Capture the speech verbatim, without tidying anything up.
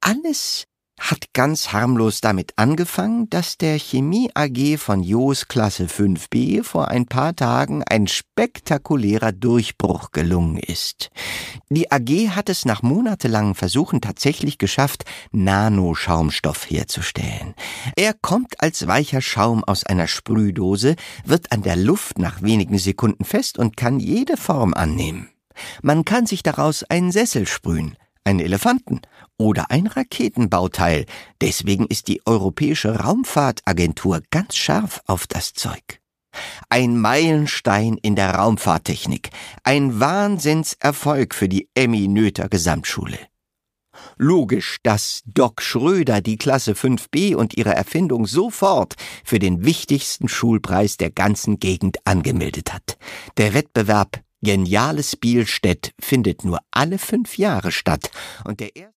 Alles hat ganz harmlos damit angefangen, dass der Chemie A G von Joos Klasse fünf b vor ein paar Tagen ein spektakulärer Durchbruch gelungen ist. Die A G hat es nach monatelangen Versuchen tatsächlich geschafft, Nanoschaumstoff herzustellen. Er kommt als weicher Schaum aus einer Sprühdose, wird an der Luft nach wenigen Sekunden fest und kann jede Form annehmen. Man kann sich daraus einen Sessel sprühen, einen Elefanten oder ein Raketenbauteil. Deswegen ist die Europäische Raumfahrtagentur ganz scharf auf das Zeug. Ein Meilenstein in der Raumfahrttechnik, ein Wahnsinnserfolg für die Emmy Noether Gesamtschule. Logisch, dass Doc Schröder die Klasse fünf b und ihre Erfindung sofort für den wichtigsten Schulpreis der ganzen Gegend angemeldet hat. Der Wettbewerb Geniales Bielstedt findet nur alle fünf Jahre statt und der